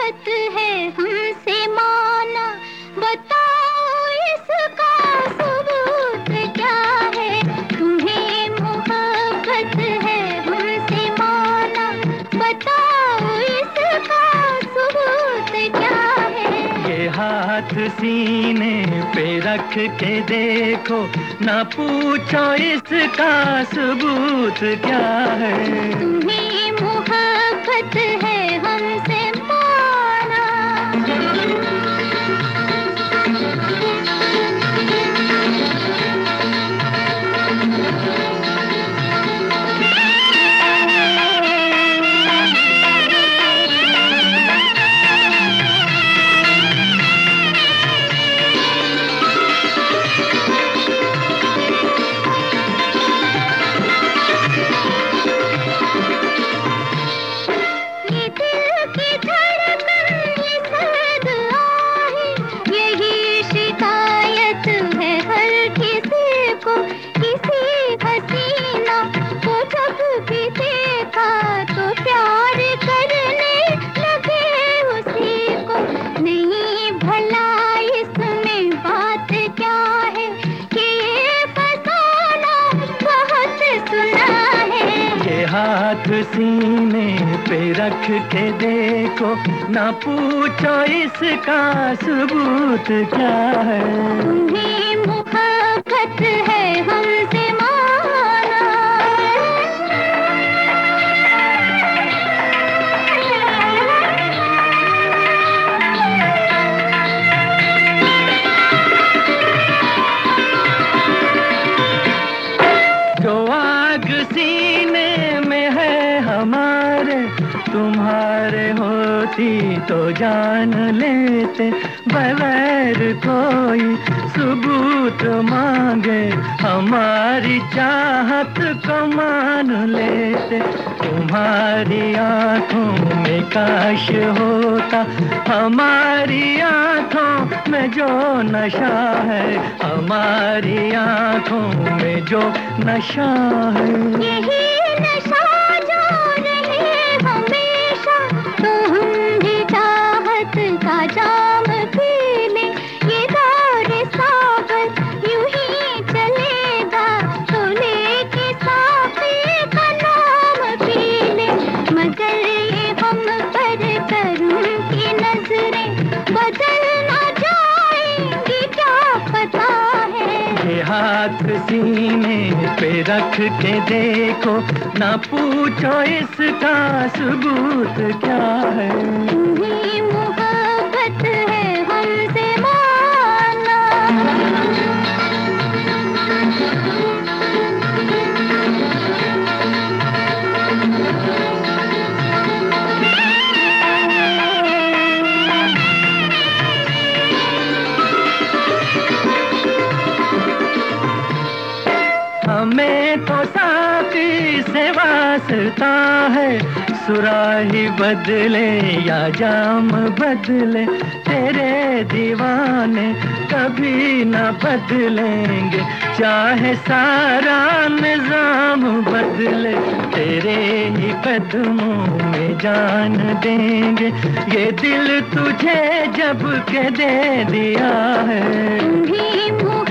मोहब्बत है हमसे माना, बताओ इसका सबूत क्या है। तुम्हें मोहब्बत है हमसे माना, बताओ इसका सबूत क्या है। ये हाथ सीने पे रख के देखो, ना पूछो इसका सबूत क्या है। तुम्हें मोहब्बत है हमसे माना। हाथ सीने पे रख के देखो, ना पूछो इसका सबूत क्या है। तुम्हें मोहब्बत है हमसे माना। जो आग सीने में है हमारे, तुम्हारे होती तो जान लेते। बगैर कोई सबूत मांगे हमारी चाहत को मान लेते। तुम्हारी आंखों में काश होता हमारी आंखों में जो नशा है, हमारी आंखों में जो नशा है। यही नशा जो रहे हमेशा, तो हम भी चाहत का जाम पी लें। ये दौर सागर यूं ही चलेगा, तो लेके साफी का नाम पी लें। मगर ये हम पर करम की नजरें बदल ना जाएंगी, क्या पता है। ये हाथ सीने पे रख के देखो, ना पूछो इसका सबूत क्या है। तुम्हें मोहब्बत है हमसे माना। हमें तो साथी से वास्ता है, सुराही बदले या जाम बदले, तेरे दीवाने कभी न बदलेंगे। चाहे सारा निजाम बदले, तेरे ही कदमों में जान देंगे। ये दिल तुझे जब के दे दिया है। तुम्हें